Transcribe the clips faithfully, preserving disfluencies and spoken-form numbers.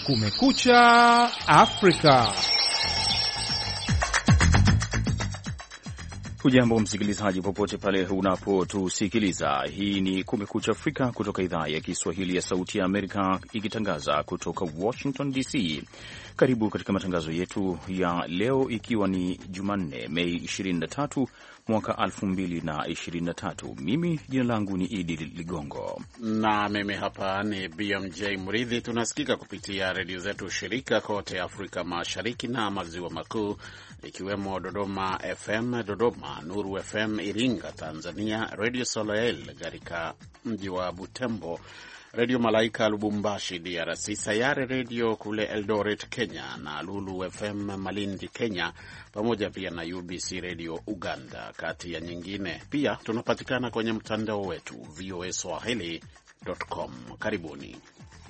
Kumekucha Afrika. Hujambo msikilizaji popote pale unapotusikiliza. Hii ni Kumekucha Afrika kutoka idhaa ya Kiswahili ya Sauti ya Amerika ikitangaza kutoka Washington D C. Karibu katika matangazo yetu ya leo, ikiwa ni Jumanne Mei ishirini na tatu mwaka elfu mbili na ishirini na tatu. Mimi jina langu ni Idi Ligongo na mimi hapa ni B M J Mridhi. Tunasikika kupitia redio zetu shirika kote Afrika Mashariki na Maziwa Makuu, ikiwemo Dodoma F M Dodoma, Nuru F M Iringa Tanzania, Radio Soleil katika mji wa Butembo, Radio Malaika Lubumbashi D R C, Sayare Radio kule Eldoret Kenya, na Lulu F M Malindi Kenya, pamoja pia na U B C Radio Uganda, kati ya nyingine. Pia tunapatikana kwenye mtandao wetu v o a swahili dot com. Karibuni.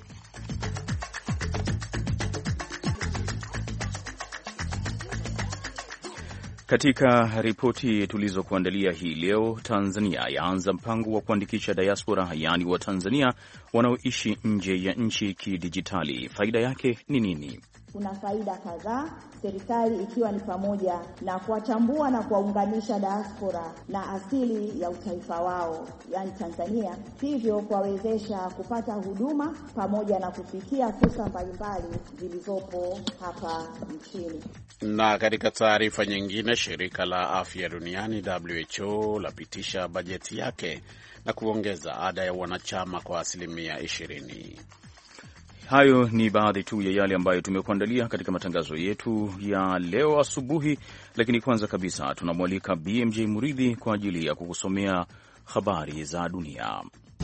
Katika ripoti tulizokuandalia hii leo, Tanzania yaanza mpango wa kuandikisha diaspora, yaani wa Tanzania wanaoishi nje ya nchi kidijitali. Faida yake ni nini? Kuna faida kadhaa, serikali ikiwa ni pamoja na kuwatambua na kuwaunganisha diaspora na asili ya utaifa wao, yaani Tanzania, hivyo kuwawezesha kupata huduma pamoja na kufikia fursa mbalimbali zilizopo hapa nchini. Na katika taarifa nyingine, shirika la afya duniani W H O lapitisha bajeti yake na kuongeza ada ya wanachama kwa asilimia ishirini. Hayo ni baadhi tu ya yale ambayo tumekuandalia katika matangazo yetu ya leo asubuhi, lakini kwanza kabisa tunamwalika B M J Muridhi kwa ajili ya kukusomea habari za dunia.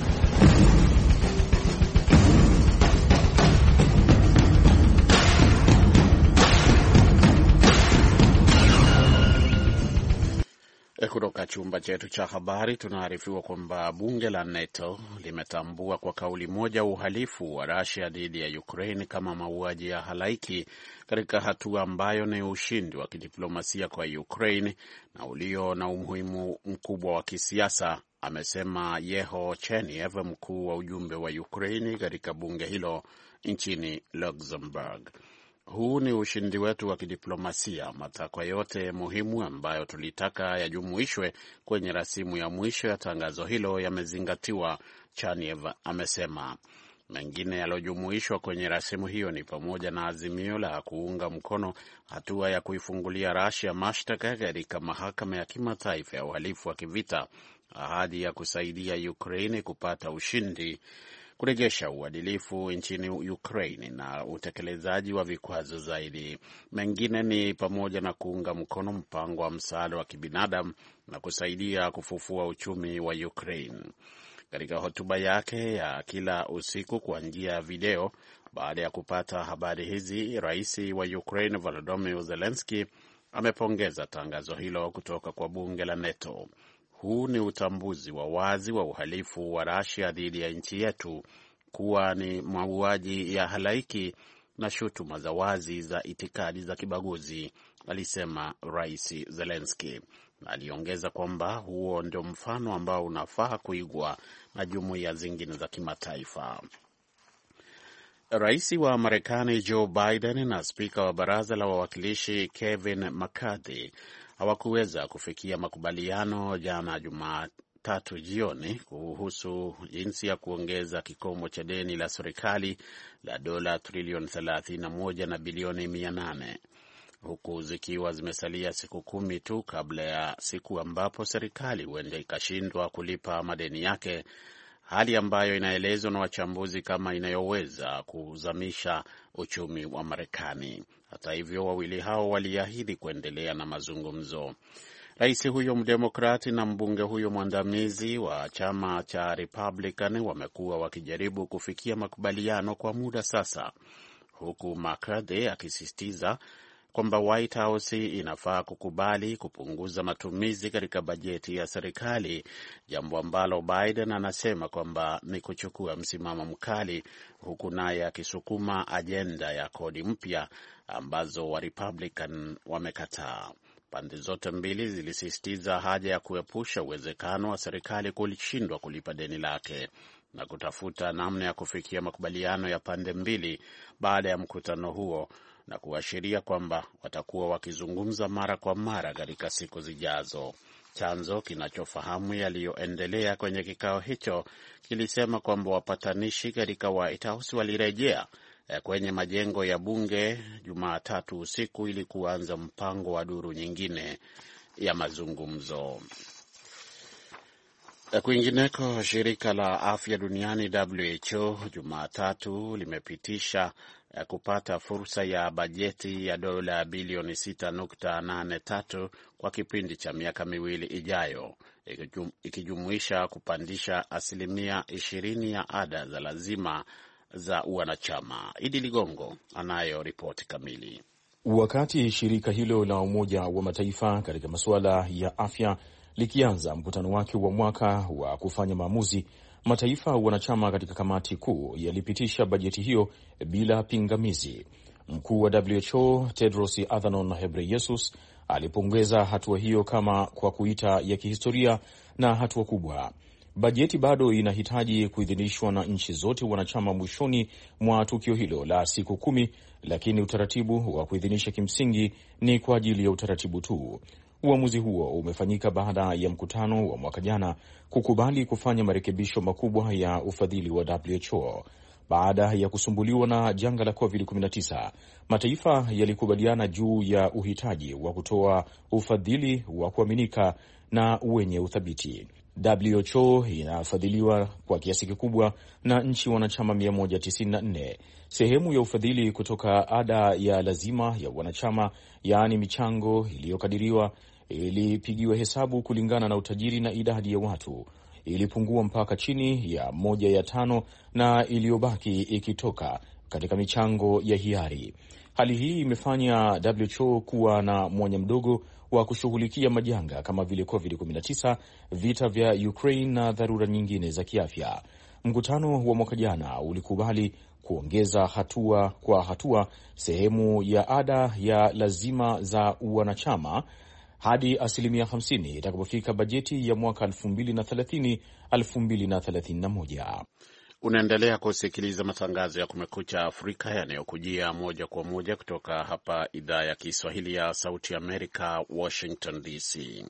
Kutoka chumba chetu cha habari tunaarifiwa kwamba bunge la NATO limetambua kwa kauli moja uhalifu wa Russia dhidi ya Ukraine kama mauaji ya halaiki, katika hatua ambayo ni ushindi wa kidiplomasia kwa Ukraine na ulio na umuhimu mkubwa wa kisiasa, amesema Yeho Cheniev, mkuu wa ujumbe wa Ukraine katika bunge hilo nchini Luxembourg. Huu ni ushindi wetu wa kidiplomasia. Matakwa yote muhimu ambayo tulitaka yajumuishwe kwenye rasimu ya mwisho ya tangazo hilo yamezingatiwa, Chaniev amesema. Mengine yaliyojumuishwa kwenye rasimu hiyo ni pamoja na azimio la kuunga mkono hatua ya kuifungulia Russia mashtaka katika mahakama ya kimataifa ya uhalifu wa kivita, ahadi ya kusaidia Ukraine kupata ushindi, kurejesha uadilifu nchini Ukraine na utekelezaji wa vikwazo zaidi. Mengine ni pamoja na kuunga mkono mpango wa msaada wa kibinadamu na kusaidia kufufua uchumi wa Ukraine. Katika hotuba yake ya kila usiku kwa njia ya video baada ya kupata habari hizi, Rais wa Ukraine Volodymyr Zelensky amepongeza tangazo hilo kutoka kwa bunge la NATO. Huu ni utambuzi wa wazi wa uhalifu wa Russia dhidi ya nchi yetu kuwa ni mauaji ya halaiki na shutuma za wazi za itikadi za kibaguzi, alisema Rais Zelensky. Aliongeza kwamba huo ndio mfano ambao unafaa kuigwa na jumuiya zingine za kimataifa. Rais wa Marekani Joe Biden na spika wa baraza la wawakilishi Kevin McCarthy hawakuweza kufikia makubaliano jana Jumatatu jioni kuhusu jinsi ya kuongeza kikomo cha deni la serikali la dola trilioni thelathini na moja na bilioni mia nane, huku zikiwa zimesalia siku kumi tu kabla ya siku ambapo serikali huenda ikashindwa kulipa madeni yake, hali ambayo inaelezwa na wachambuzi kama inayoweza kuzamisha uchumi wa Marekani. Hata hivyo, wawili hao waliahidi kuendelea na mazungumzo. Rais huyo mdemokrati na mbunge huyo mwandamizi wa chama cha Republican wamekuwa wakijaribu kufikia makubaliano kwa muda sasa, huku McCarthy akisisitiza kwamba White House inafaa kukubali kupunguza matumizi katika bajeti ya serikali, jambo ambalo Biden anasema kwamba ni kuchukua msimamo mkali, huku naye akisukuma ajenda ya kodi mpya ambazo wa Republican wamekataa. Pande zote mbili zilisisitiza haja ya kuepusha uwezekano wa serikali kulishindwa kulipa deni lake. na kutafuta namna ya kufikia makubaliano ya pande mbili baada ya mkutano huo, na kuashiria kwamba watakuwa wakizungumza mara kwa mara katika siku zijazo. Chanzo kinachofahamu yaliyoendelea kwenye kikao hicho kilisema kwamba wapatanishi katika White House walirejea kwenye majengo ya bunge Jumatatu usiku ili kuanza mpango wa duru nyingine ya mazungumzo. Kwingineko, shirika la afya duniani W H O Jumatatu limepitisha kupata fursa ya bajeti ya dola bilioni sita nukta nane tatu kwa kipindi cha miaka miwili ijayo, ikijumuisha kupandisha asilimia ishirini ya ada za lazima za wanachama. Idi Ligongo anayo ripoti kamili. Wakati shirika hilo la Umoja wa Mataifa katika masuala ya afya likianza mkutano wake wa mwaka wa kufanya maamuzi, mataifa wanachama katika kamati kuu yalipitisha bajeti hiyo bila pingamizi. Mkuu wa W H O Tedros Adhanom Ghebreyesus alipongeza hatua hiyo kama kwa kuita ya kihistoria na hatua kubwa. Bajeti bado inahitaji kuidhinishwa na nchi zote wanachama mwishoni mwa tukio hilo la siku kumi, lakini utaratibu wa kuidhinisha kimsingi ni kwa ajili ya utaratibu tu. Uamuzi huo umefanyika baada ya mkutano wa mwaka jana kukubali kufanya marekebisho makubwa ya ufadhili wa W H O. Baada ya kusumbuliwa na janga la covid kumi na tisa, mataifa yalikubaliana juu ya uhitaji wa kutoa ufadhili wa kuaminika na wenye uthabiti. W H O inafadhiliwa kwa kiasi kikubwa na nchi wanachama mia moja tisini na nne. Sehemu ya ufadhili kutoka ada ya lazima ya wanachama, yaani michango iliyokadiriwa, ilipigiwa hesabu kulingana na utajiri na idadi ya watu, ilipungua mpaka chini ya moja ya tano na iliyobaki ikitoka katika michango ya hiari. Hali hii imefanya W H O kuwa na mwanya mdogo wa kushughulikia majanga kama vile covid kumi na tisa, vita vya Ukraine na dharura nyingine za kiafya. Mkutano wa mwaka jana ulikubali kuongeza hatua kwa hatua sehemu ya ada ya lazima za wanachama hadi asilimia hamsini itakapofika bajeti ya mwaka elfu mbili na thelathini elfu mbili na thelathini na moja. Unaendelea kusikiliza matangazo ya Kumekucha Afrika yanayokujia moja kwa moja kutoka hapa idhaa ya Kiswahili ya Sauti Amerika, Washington D C.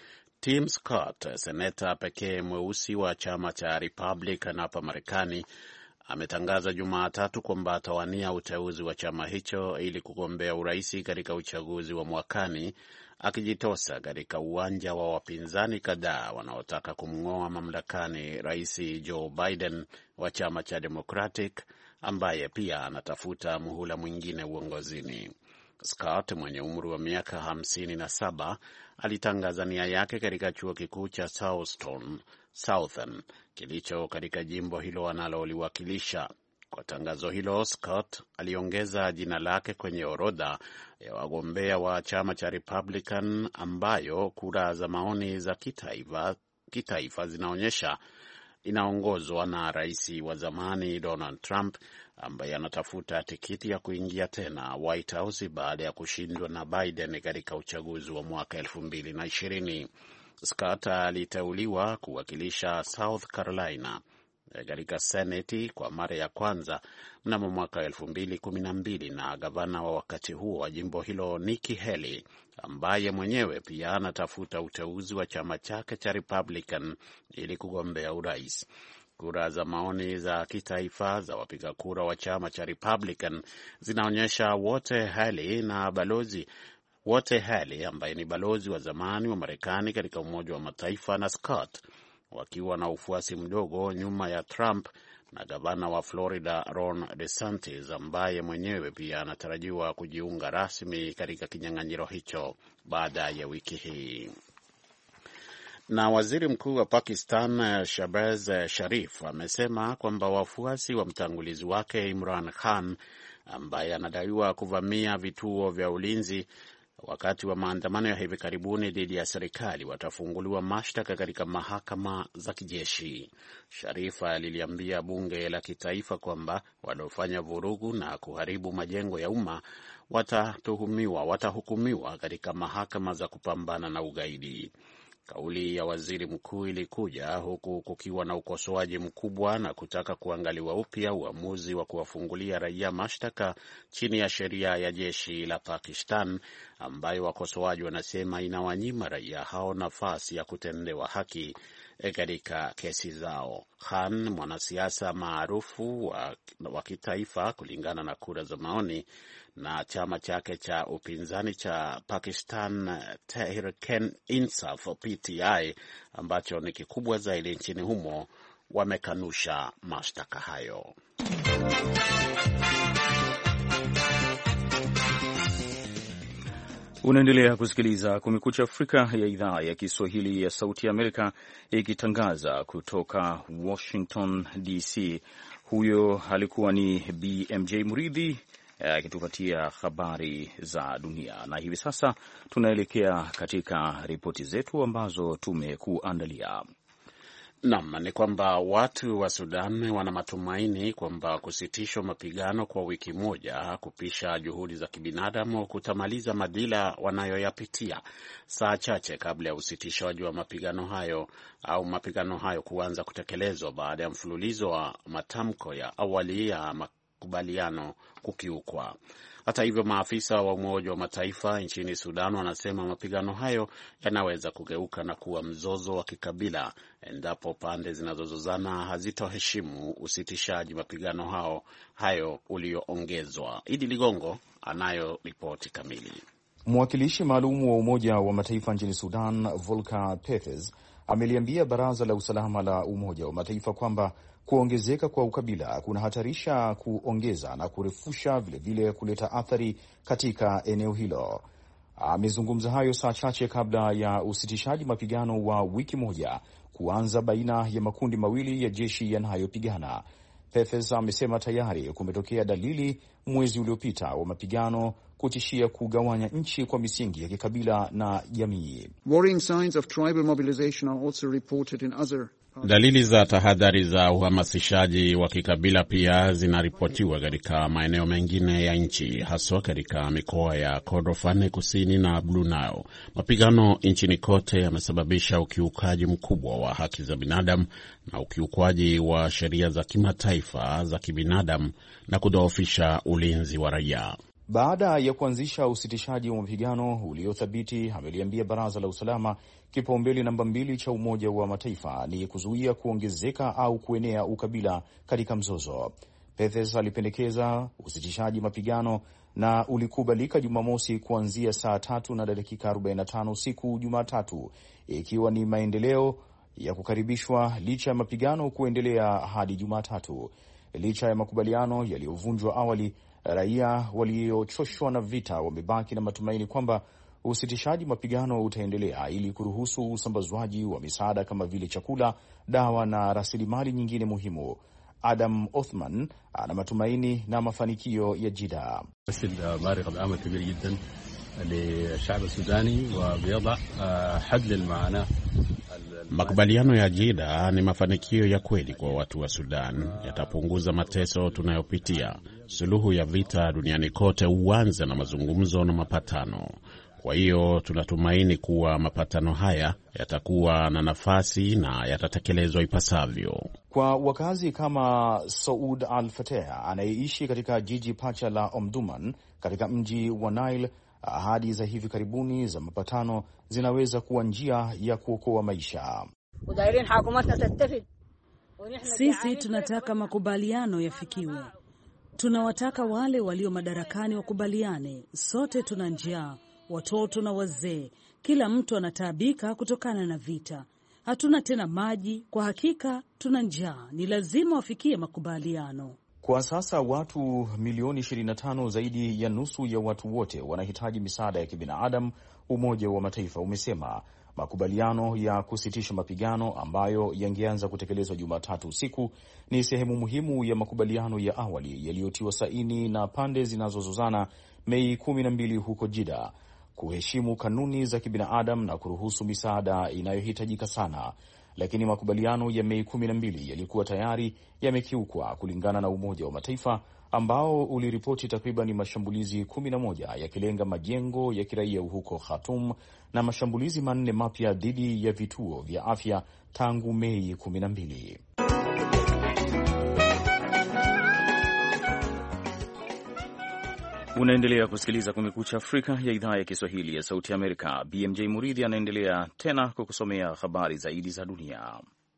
Tim Scott, seneta pekee mweusi wa chama cha Republican hapa Marekani, ametangaza Jumatatu kwamba atawania uteuzi wa chama hicho ili kugombea uraisi katika uchaguzi wa mwakani, akijitosa katika uwanja wa wapinzani kadhaa wanaotaka kumng'oa mamlakani Rais Joe Biden wa chama cha Democratic, ambaye pia anatafuta muhula mwingine uongozini. Scott mwenye umri wa miaka hamsini na saba alitangaza nia yake katika chuo kikuu cha Southern, Southern kilicho katika jimbo hilo analoliwakilisha. Kwa tangazo hilo, Scott aliongeza jina lake kwenye orodha ya wagombea wa chama cha Republican ambayo kura za maoni za kitaifa, kitaifa zinaonyesha inaongozwa na rais wa zamani Donald Trump, ambaye anatafuta tikiti ya kuingia tena White House baada ya kushindwa na Biden katika uchaguzi wa mwaka elfu mbili na ishirini. Scott aliteuliwa kuwakilisha South Carolina katika Seneti kwa mara ya kwanza mnamo mwaka elfu mbili kumi na mbili na gavana wa wakati huo wa jimbo hilo Nikki Haley, ambaye mwenyewe pia anatafuta uteuzi wa chama chake cha Republican ili kugombea urais. Kura za maoni za kitaifa za wapiga kura wa chama cha Republican zinaonyesha wote Haley na balozi wote Haley ambaye ni balozi wa zamani wa Marekani katika Umoja wa Mataifa na Scott wakiwa na ufuasi mdogo nyuma ya Trump na gavana wa Florida Ron DeSantis, ambaye mwenyewe pia anatarajiwa kujiunga rasmi katika kinyang'anyiro hicho baada ya wiki hii. Na waziri mkuu wa Pakistan Shahbaz Sharif amesema kwamba wafuasi wa mtangulizi wake Imran Khan, ambaye anadaiwa kuvamia vituo vya ulinzi wakati wa maandamano ya hivi karibuni dhidi ya serikali, watafunguliwa mashtaka katika mahakama za kijeshi. Sharifa aliliambia bunge la kitaifa kwamba waliofanya vurugu na kuharibu majengo ya umma watatuhumiwa watahukumiwa katika mahakama za kupambana na ugaidi. Kauli ya waziri mkuu ilikuja huku kukiwa na ukosoaji mkubwa na kutaka kuangaliwa upya uamuzi wa kuwafungulia raia mashtaka chini ya sheria ya jeshi la Pakistan, ambayo wakosoaji wanasema inawanyima raia hao nafasi ya kutendewa haki katika kesi zao. Khan, mwanasiasa maarufu wa, wa kitaifa kulingana na kura za maoni, na chama chake cha upinzani cha Pakistan Tehreek-e-Insaf P T I ambacho ni kikubwa zaidi nchini humo, wamekanusha mashtaka hayo. Unaendelea kusikiliza Kumekucha Afrika ya idhaa ya Kiswahili ya Sauti ya Amerika ikitangaza kutoka Washington D C. Huyo alikuwa ni B M J Muridhi akitupatia habari za dunia, na hivi sasa tunaelekea katika ripoti zetu ambazo tumekuandalia. Naam, ni kwamba watu wa Sudan wana matumaini kwamba kusitishwa mapigano kwa wiki moja kupisha juhudi za kibinadamu kutamaliza madhila wanayoyapitia, saa chache kabla ya usitishaji wa mapigano hayo au mapigano hayo kuanza kutekelezwa baada ya mfululizo wa matamko ya awali ya makubaliano kukiukwa. Hata hivyo, maafisa wa Umoja wa Mataifa nchini Sudan wanasema mapigano hayo yanaweza kugeuka na kuwa mzozo wa kikabila endapo pande zinazozozana hazitoheshimu usitishaji mapigano hao hayo ulioongezwa. Idi Ligongo anayo ripoti kamili. Mwakilishi maalum wa Umoja wa Mataifa nchini Sudan, Volker Perthes, ameliambia Baraza la Usalama la Umoja wa Mataifa kwamba kuongezeka kwa ukabila kunahatarisha kuongeza na kurefusha vilevile vile kuleta athari katika eneo hilo. Amezungumza hayo saa chache kabla ya usitishaji mapigano wa wiki moja kuanza baina ya makundi mawili ya jeshi yanayopigana. Perthes amesema tayari kumetokea dalili mwezi uliopita wa mapigano kutishia kugawanya nchi kwa misingi ya kikabila na jamii. Worrying signs of tribal mobilization are also reported in other. Dalili za tahadhari za uhamasishaji wa kikabila pia zinaripotiwa katika maeneo mengine ya nchi, haswa katika mikoa ya Kordofan kusini na Blue Nile. Mapigano nchini kote yamesababisha ukiukaji mkubwa wa haki za binadamu na ukiukwaji wa sheria za kimataifa za kibinadamu na kudhoofisha ulinzi wa raia. Baada ya kuanzisha usitishaji wa mapigano uliothabiti, ameliambia Baraza la Usalama kipaumbele namba mbili cha Umoja wa Mataifa ni kuzuia kuongezeka au kuenea ukabila katika mzozo. Perthes alipendekeza usitishaji mapigano na ulikubalika Jumamosi kuanzia saa tatu na dakika arobaini na tano usiku Jumatatu, ikiwa ni maendeleo ya kukaribishwa licha ya mapigano kuendelea hadi Jumatatu. Licha ya makubaliano yaliyovunjwa awali, raia waliochoshwa na vita wamebaki na matumaini kwamba usitishaji mapigano utaendelea ili kuruhusu usambazwaji wa misaada kama vile chakula, dawa na rasilimali nyingine muhimu. Adam Othman ana matumaini na mafanikio ya Jida. Makubaliano ya Jida ni mafanikio ya kweli kwa watu wa Sudan. Yatapunguza mateso tunayopitia. Suluhu ya vita duniani kote huanza na mazungumzo na mapatano. Kwa hiyo tunatumaini kuwa mapatano haya yatakuwa na nafasi na yatatekelezwa ipasavyo. Kwa wakazi kama Saud Al-Fateh anayeishi katika jiji pacha la Omdurman katika mji wa Nile, ahadi za hivi karibuni za mapatano zinaweza kuwa njia ya kuokoa maisha. Sisi tunataka makubaliano yafikiwe. Tunawataka wale walio madarakani wakubaliane. Sote tuna njaa, watoto na wazee, kila mtu anataabika kutokana na vita. Hatuna tena maji, kwa hakika tuna njaa. Ni lazima wafikie makubaliano. Kwa sasa watu milioni ishirini na tano, zaidi ya nusu ya watu wote, wanahitaji misaada ya kibinadamu, Umoja wa Mataifa umesema. Makubaliano ya kusitisha mapigano ambayo yangeanza kutekelezwa Jumatatu usiku ni sehemu muhimu ya makubaliano ya awali yaliyotiwa saini na pande zinazozozana Mei kumi na mbili huko Jida, kuheshimu kanuni za kibinadamu na kuruhusu misaada inayohitajika sana. lakini makubaliano ya Mei kumi na mbili yalikuwa tayari yamekiukwa, kulingana na Umoja wa Mataifa ambao uliripoti takriban mashambulizi kumi na moja yakilenga majengo ya kiraia huko Khartoum na mashambulizi manne mapya dhidi ya vituo vya afya tangu Mei kumi na mbili. Unaendelea kusikiliza Kumekucha Afrika ya idhaa ya Kiswahili ya Sauti ya Amerika. B M J Muridhi anaendelea tena kukusomea habari zaidi za dunia.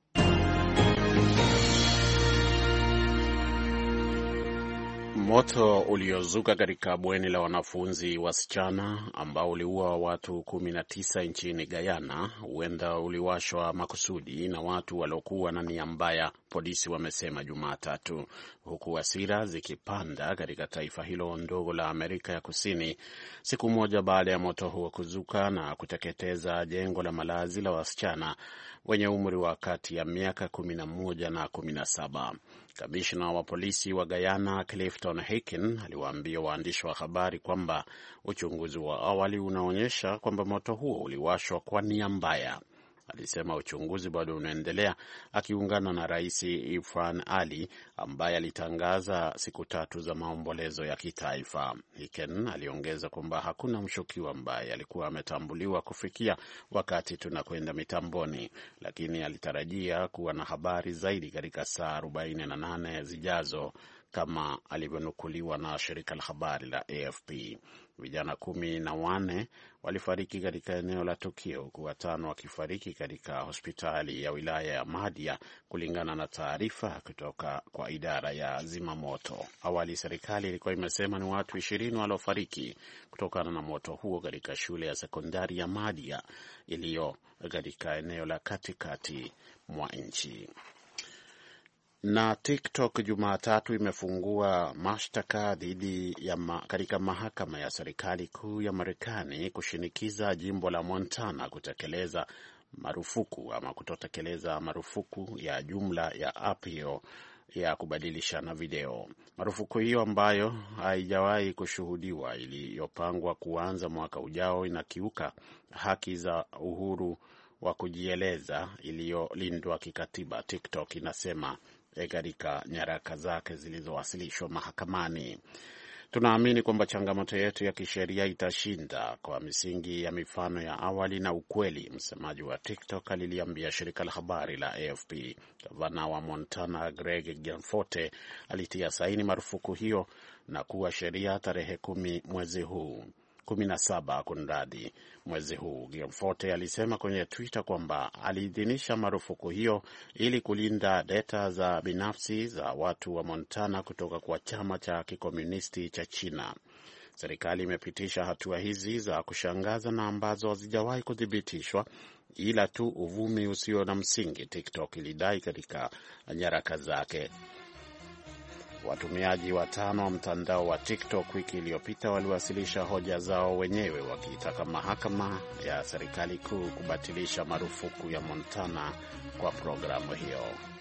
Moto uliozuka katika bweni la wanafunzi wasichana ambao uliua watu kumi na tisa nchini Guyana huenda uliwashwa makusudi na watu waliokuwa na nia mbaya, polisi wamesema Jumatatu, huku hasira zikipanda katika taifa hilo ndogo la Amerika ya Kusini, siku moja baada ya moto huo kuzuka na kuteketeza jengo la malazi la wasichana wenye umri wa kati ya miaka kumi na moja na kumi na saba. Kamishna wa polisi wa Guyana Clifton Hicken aliwaambia waandishi wa habari kwamba uchunguzi wa awali unaonyesha kwamba moto huo uliwashwa kwa nia mbaya. Alisema uchunguzi bado unaendelea, akiungana na Rais Irfan Ali ambaye alitangaza siku tatu za maombolezo ya kitaifa. Hicken aliongeza kwamba hakuna mshukiwa ambaye alikuwa ametambuliwa kufikia wakati tunakwenda mitamboni, lakini alitarajia kuwa na habari zaidi katika saa arobaini na nane zijazo, kama alivyonukuliwa na shirika la habari la A F P. Vijana kumi na wane walifariki katika eneo la tukio, huku watano wakifariki katika hospitali ya wilaya ya Mahdia, kulingana na taarifa kutoka kwa idara ya zimamoto. Awali serikali ilikuwa imesema ni watu ishirini waliofariki kutokana na moto huo katika shule ya sekondari ya Mahdia iliyo katika eneo la katikati mwa nchi. Na TikTok Jumatatu imefungua mashtaka dhidi ya ma, katika mahakama ya serikali kuu ya Marekani kushinikiza jimbo la Montana kutekeleza marufuku ama kutotekeleza marufuku ya jumla ya app hiyo ya kubadilishana video. Marufuku hiyo ambayo haijawahi kushuhudiwa, iliyopangwa kuanza mwaka ujao, inakiuka haki za uhuru wa kujieleza iliyolindwa kikatiba, TikTok inasema katika nyaraka zake zilizowasilishwa mahakamani. Tunaamini kwamba changamoto yetu ya kisheria itashinda kwa misingi ya mifano ya awali na ukweli, msemaji wa TikTok aliliambia shirika la habari la A F P. Gavana wa Montana Greg Gianforte alitia saini marufuku hiyo na kuwa sheria tarehe kumi mwezi huu. kumi na saba kunradi mwezi huu. Gianforte alisema kwenye Twitter kwamba aliidhinisha marufuku hiyo ili kulinda data za binafsi za watu wa Montana kutoka kwa chama cha kikomunisti cha China. Serikali imepitisha hatua hizi za kushangaza na ambazo hazijawahi kuthibitishwa, ila tu uvumi usio na msingi, TikTok ilidai katika nyaraka zake. Watumiaji watano wa mtandao wa TikTok wiki iliyopita waliwasilisha hoja zao wenyewe wakiitaka mahakama ya serikali kuu kubatilisha marufuku ya Montana kwa programu hiyo.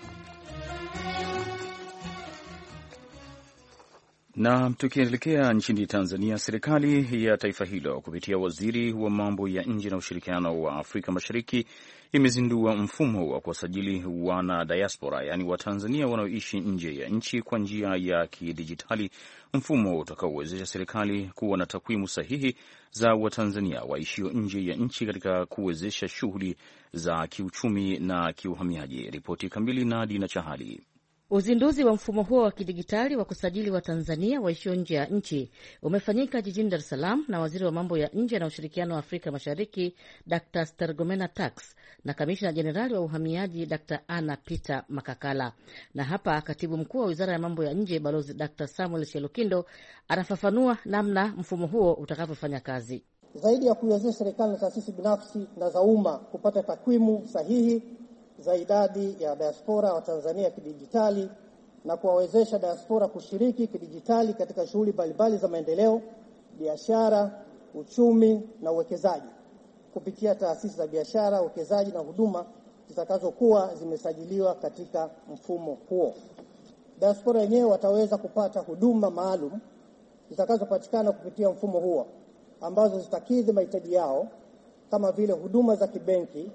Na tukielekea nchini Tanzania, serikali ya taifa hilo kupitia waziri wa mambo ya nje na ushirikiano wa Afrika Mashariki imezindua mfumo wa kuwasajili wana diaspora, yaani Watanzania wanaoishi nje ya nchi kwa njia ya kidijitali, mfumo utakaowezesha serikali kuwa na takwimu sahihi za Watanzania waishio nje ya nchi katika kuwezesha shughuli za kiuchumi na kiuhamiaji. Ripoti kamili na Dina Chahali. Uzinduzi wa mfumo huo wa kidigitali wa kusajili wa Tanzania waishio nje ya nchi umefanyika jijini Dar es Salaam na waziri wa mambo ya nje na ushirikiano wa Afrika Mashariki Doctor Stergomena Tax na kamishna jenerali wa uhamiaji Doctor Anna Peter Makakala. Na hapa katibu mkuu wa wizara ya mambo ya nje Balozi Doctor Samuel Shelukindo anafafanua namna mfumo huo utakavyofanya kazi. Zaidi ya kuiwezesha serikali na taasisi binafsi na za umma kupata takwimu sahihi za idadi ya diaspora wa Tanzania kidijitali na kuwawezesha diaspora kushiriki kidijitali katika shughuli mbalimbali za maendeleo, biashara, uchumi na uwekezaji kupitia taasisi za biashara, uwekezaji na huduma zitakazokuwa zimesajiliwa katika mfumo huo. Diaspora wenyewe wataweza kupata huduma maalum zitakazopatikana kupitia mfumo huo ambazo zitakidhi mahitaji yao, kama vile huduma za kibenki,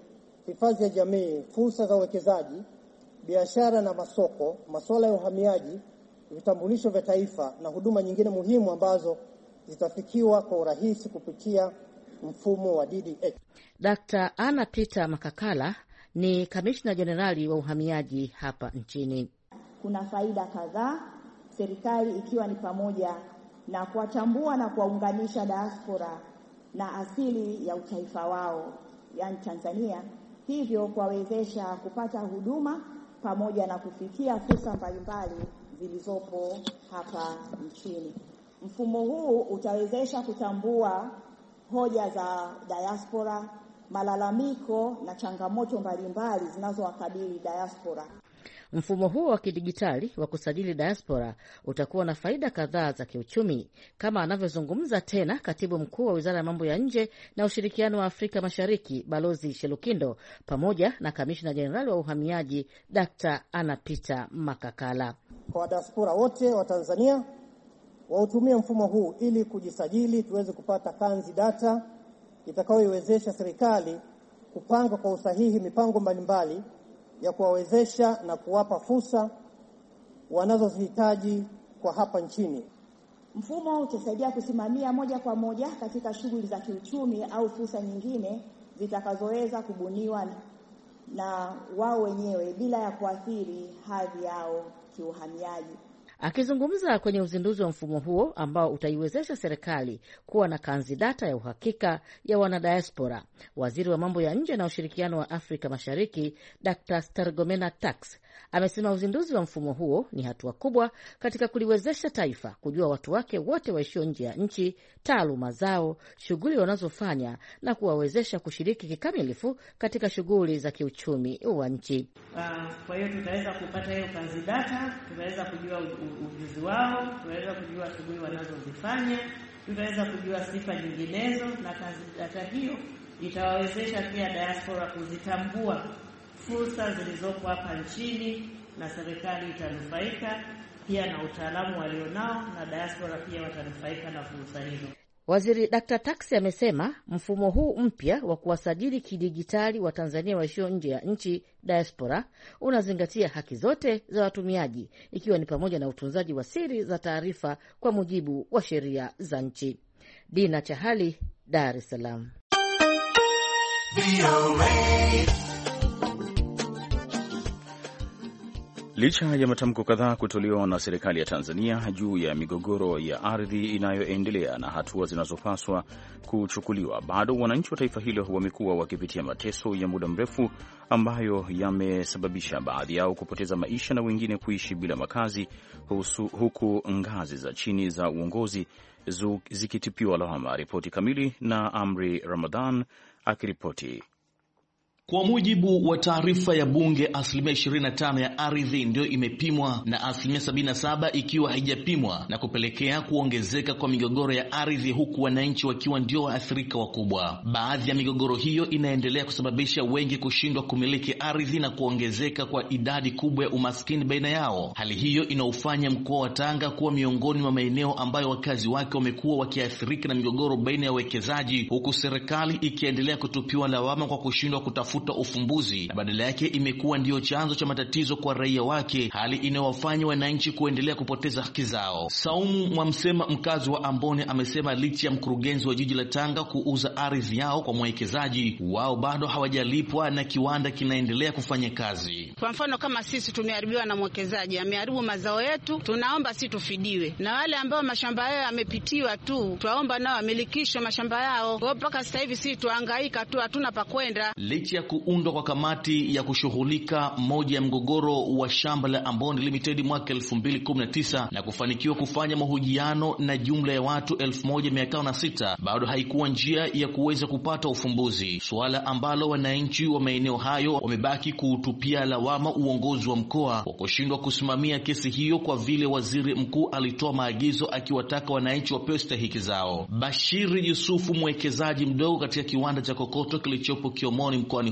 hifadhi ya jamii, fursa za uwekezaji, biashara na masoko, masuala ya uhamiaji, vitambulisho vya taifa na huduma nyingine muhimu ambazo zitafikiwa kwa urahisi kupitia mfumo wa D D H. Daktari Anna Peter Makakala ni kamishna jenerali wa uhamiaji hapa nchini. Kuna faida kadhaa, serikali ikiwa ni pamoja na kuwatambua na kuwaunganisha diaspora na asili ya utaifa wao, yani Tanzania, hivyo kuwawezesha kupata huduma pamoja na kufikia fursa mbalimbali zilizopo hapa nchini. Mfumo huu utawezesha kutambua hoja za diaspora, malalamiko na changamoto mbalimbali zinazowakabili diaspora. Mfumo huo wa kidijitali wa kusajili diaspora utakuwa na faida kadhaa za kiuchumi, kama anavyozungumza tena katibu mkuu wa Wizara ya Mambo ya Nje na Ushirikiano wa Afrika Mashariki, Balozi Shelukindo, pamoja na kamishna jenerali wa uhamiaji Daktari Anna Peter Makakala. Kwa diaspora wote wa Tanzania wautumie mfumo huu ili kujisajili, tuweze kupata kanzi data itakayoiwezesha serikali kupanga kwa usahihi mipango mbalimbali ya kuwawezesha na kuwapa fursa wanazozihitaji kwa hapa nchini. Mfumo utasaidia kusimamia moja kwa moja katika shughuli za kiuchumi au fursa nyingine zitakazoweza kubuniwa na wao wenyewe bila ya kuathiri hadhi yao kiuhamiaji. Akizungumza kwenye uzinduzi wa mfumo huo ambao utaiwezesha serikali kuwa na kanzi data ya uhakika ya wanadiaspora, waziri wa mambo ya nje na ushirikiano wa Afrika Mashariki Daktari Stergomena Tax amesema uzinduzi wa mfumo huo ni hatua kubwa katika kuliwezesha taifa kujua watu wake wote waishio nje ya nchi, taaluma zao, shughuli wanazofanya na kuwawezesha kushiriki kikamilifu katika shughuli za kiuchumi wa nchi. Uh, kwa hiyo tutaweza kupata hiyo kanzi data, tutaweza kujua ujuzi wao, tutaweza kujua shughuli wanazozifanya, tutaweza kujua sifa nyinginezo, na kanzi data hiyo itawawezesha pia diaspora kuzitambua fursa zilizopo hapa nchini, na serikali itanufaika pia na utaalamu walionao, na diaspora pia watanufaika na fursa hizo. Waziri Daktari Tax amesema mfumo huu mpya wa kuwasajili kidijitali wa Tanzania waishio nje ya nchi diaspora unazingatia haki zote za watumiaji, ikiwa ni pamoja na utunzaji wa siri za taarifa kwa mujibu wa sheria za nchi. Dina Chahali, Dar es Salaam. Licha ya matamko kadhaa kutolewa na serikali ya Tanzania juu ya migogoro ya ardhi inayoendelea na hatua zinazopaswa kuchukuliwa, bado wananchi wa taifa hilo wamekuwa wakipitia mateso ya muda mrefu ambayo yamesababisha baadhi yao kupoteza maisha na wengine kuishi bila makazi, husu, huku ngazi za chini za uongozi zikitipiwa lawama. Ripoti kamili na Amri Ramadhan akiripoti. Kwa mujibu wa taarifa ya bunge, asilimia ishirini na tano ya ardhi ndio imepimwa na asilimia sabini na saba ikiwa haijapimwa, na kupelekea kuongezeka kwa migogoro ya ardhi, huku wananchi wakiwa ndio waathirika wakubwa. Baadhi ya migogoro hiyo inaendelea kusababisha wengi kushindwa kumiliki ardhi na kuongezeka kwa idadi kubwa ya umaskini baina yao. Hali hiyo inaufanya mkoa wa Tanga kuwa miongoni mwa maeneo ambayo wakazi wake wamekuwa wakiathirika na migogoro baina ya wawekezaji, huku serikali ikiendelea kutupiwa lawama kwa kushindwa kutafuta ufumbuzi, na badala yake imekuwa ndiyo chanzo cha matatizo kwa raia wake, hali inayowafanya wananchi kuendelea kupoteza haki zao. Saumu Mwamsema, mkazi wa Amboni, amesema licha ya mkurugenzi wa jiji la Tanga kuuza ardhi yao kwa mwekezaji, wao bado hawajalipwa na kiwanda kinaendelea kufanya kazi. Kwa mfano kama sisi tumeharibiwa na mwekezaji, ameharibu mazao yetu, tunaomba si tufidiwe, na wale ambao mashamba yao yamepitiwa tu tuwaomba nao wamilikishwe mashamba yao. Kwa mpaka sasa hivi sisi tuhangaika tu, hatuna pa kwenda. Licha kuundwa kwa kamati ya kushughulika moja ya mgogoro wa shamba la Amboni Limited mwaka elfu mbili kumi na tisa na kufanikiwa kufanya mahojiano na jumla ya watu elfu moja mia tano na sita, bado haikuwa njia ya kuweza kupata ufumbuzi, suala ambalo wananchi wa maeneo hayo wamebaki kuutupia lawama uongozi wa mkoa kwa kushindwa kusimamia kesi hiyo, kwa vile waziri mkuu alitoa maagizo akiwataka wananchi wapewe stahiki zao. Bashiri Yusufu, mwekezaji mdogo katika kiwanda cha kokoto kilichopo Kiomoni mkoani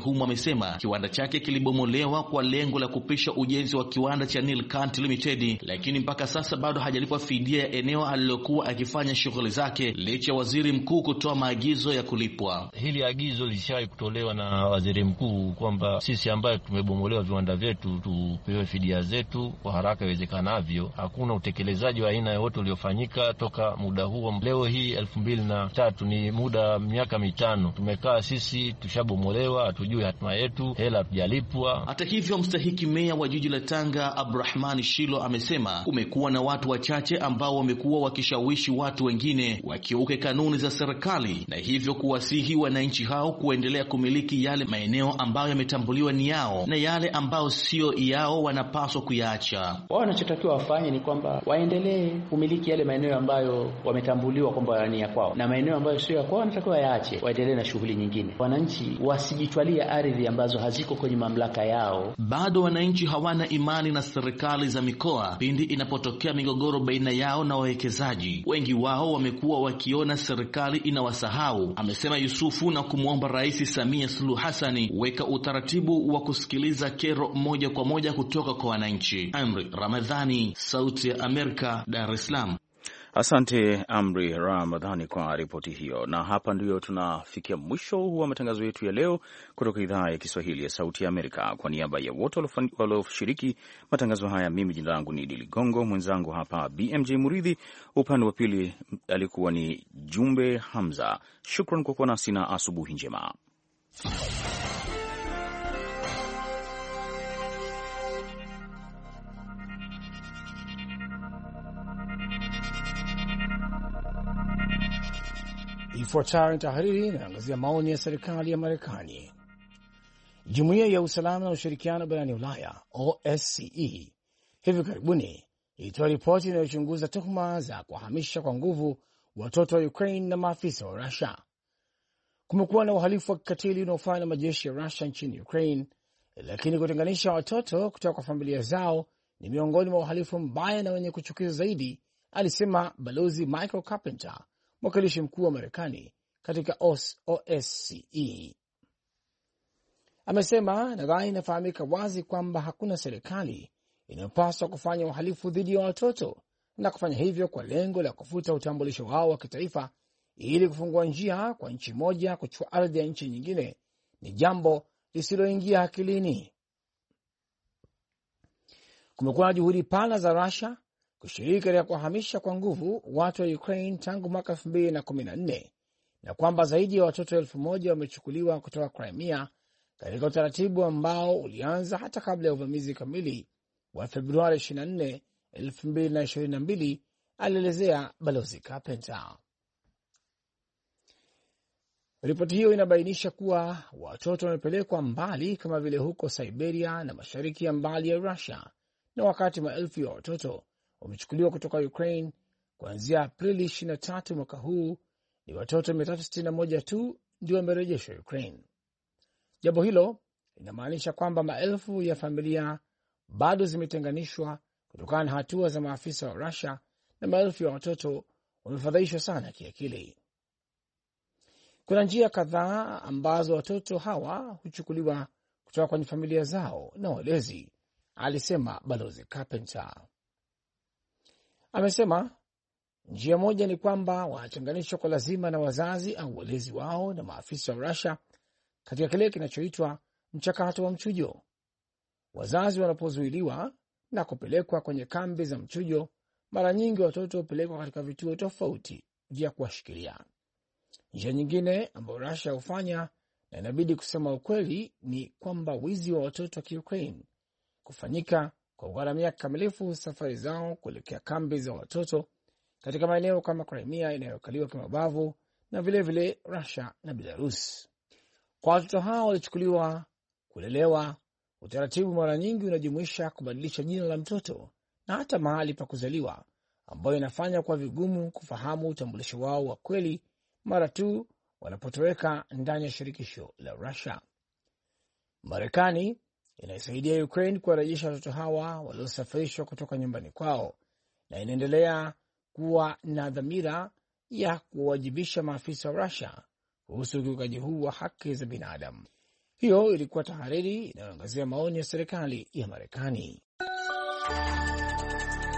humo amesema kiwanda chake kilibomolewa kwa lengo la kupisha ujenzi wa kiwanda cha Nilkant Limited, lakini mpaka sasa bado hajalipwa fidia ya eneo alilokuwa akifanya shughuli zake licha ya waziri mkuu kutoa maagizo ya kulipwa. Hili agizo lishawahi kutolewa na waziri mkuu kwamba sisi ambaye tumebomolewa viwanda vyetu tupewe fidia zetu kwa haraka iwezekanavyo. Hakuna utekelezaji wa aina yote uliofanyika toka muda huo. Leo hii elfu mbili na tatu ni muda miaka mitano tumekaa sisi, tushabomolewa, hatujui hatima yetu, hela hatujalipwa. Hata hivyo, mstahiki meya wa jiji la Tanga Abdurrahman Shilo amesema kumekuwa na watu wachache ambao wamekuwa wakishawishi watu wengine wakiuke kanuni za serikali, na hivyo kuwasihi wananchi hao kuendelea kumiliki yale maeneo ambayo yametambuliwa ni yao, na yale ambayo sio yao wanapaswa kuyaacha. Wao wanachotakiwa wafanye ni kwamba waendelee kumiliki yale maeneo ambayo wametambuliwa kwamba ni ya kwao, na maeneo ambayo sio ya kwao wanatakiwa yaache, waendelee na shughuli nyingine. Wananchi wasijitwalie ardhi ambazo haziko kwenye mamlaka yao. Bado wananchi hawana imani na serikali za mikoa pindi inapotokea migogoro baina yao na wawekezaji. Wengi wao wamekuwa wakiona serikali inawasahau, amesema Yusufu, na kumwomba Rais Samia Suluhu Hassan weka utaratibu wa kusikiliza kero moja kwa moja kutoka kwa wananchi. Amri Ramadhani, Sauti ya Amerika, Dar es Salaam. Asante Amri Ramadhani kwa ripoti hiyo. Na hapa ndio tunafikia mwisho wa matangazo yetu ya leo kutoka idhaa ya Kiswahili ya Sauti ya Amerika. Kwa niaba ya wote walioshiriki matangazo haya, mimi jina langu ni Idi Ligongo, mwenzangu hapa B M J Muridhi, upande wa pili alikuwa ni Jumbe Hamza. Shukran kwa kuwa nasi na asubuhi njema. Ifuatayo ni tahariri inaangazia maoni ya serikali ya Marekani. Jumuiya ya Usalama na Ushirikiano barani Ulaya, O S C E, hivi karibuni ilitoa ripoti inayochunguza tuhuma za kuhamisha kwa nguvu watoto wa Ukraine na maafisa wa Russia. Kumekuwa na uhalifu wa kikatili unaofanywa na majeshi ya Russia nchini Ukraine, lakini kutenganisha watoto kutoka kwa familia zao ni miongoni mwa uhalifu mbaya na wenye kuchukiza zaidi, alisema Balozi Michael Carpenter, mwakilishi mkuu wa Marekani katika O S C E. Amesema nadhani inafahamika wazi kwamba hakuna serikali inayopaswa kufanya uhalifu dhidi ya watoto na kufanya hivyo kwa lengo la kufuta utambulisho wao wa kitaifa ili kufungua njia kwa nchi moja kuchukua ardhi ya nchi nyingine ni jambo lisiloingia akilini. Kumekuwa na juhudi pana za Russia kushiriki katika kuhamisha kwa nguvu watu wa Ukraine tangu mwaka elfu mbili na kumi na nne, na kwamba zaidi ya watoto elfu moja wamechukuliwa kutoka Crimea katika utaratibu ambao ulianza hata kabla ya uvamizi kamili wa Februari ishirini na nne, elfu mbili na ishirini na mbili, alielezea Balozi Carpenter. Ripoti hiyo inabainisha kuwa watoto wamepelekwa mbali kama vile huko Siberia na mashariki ya mbali ya Russia, na wakati maelfu ya watoto wamechukuliwa kutoka Ukraine kuanzia Aprili ishirini na tatu mwaka huu, ni watoto mia tatu sitini na moja tu ndio wamerejeshwa Ukraine. Jambo hilo linamaanisha kwamba maelfu ya familia bado zimetenganishwa kutokana na hatua za maafisa wa Russia, na maelfu ya watoto wamefadhaishwa sana kiakili. Kuna njia kadhaa ambazo watoto hawa huchukuliwa kutoka kwenye familia zao na walezi, alisema Balozi Carpenter. Amesema njia moja ni kwamba wanatenganishwa kwa lazima na wazazi au walezi wao na maafisa wa Russia katika kile kinachoitwa mchakato wa mchujo. Wazazi wanapozuiliwa na kupelekwa kwenye kambi za mchujo, mara nyingi watoto hupelekwa katika vituo tofauti vya kuwashikilia. Njia nyingine ambayo Russia hufanya, na inabidi kusema ukweli, ni kwamba wizi wa watoto wa Kiukraine kufanyika kwa kugharamia kikamilifu safari zao kuelekea kambi za watoto katika maeneo kama Crimea inayokaliwa kimabavu, na vilevile vile Russia na Belarus. Kwa watoto hao walichukuliwa kulelewa, utaratibu mara nyingi unajumuisha kubadilisha jina la mtoto na hata mahali pa kuzaliwa, ambayo inafanya kwa vigumu kufahamu utambulisho wao wa kweli mara tu wanapotoweka ndani ya shirikisho la Russia. Marekani inaisaidia Ukraine kuwarejesha watoto hawa waliosafirishwa kutoka nyumbani kwao, na inaendelea kuwa na dhamira ya kuwajibisha maafisa wa Russia kuhusu ukiukaji huu wa haki za binadamu. Hiyo ilikuwa tahariri inayoangazia maoni ya serikali ya Marekani.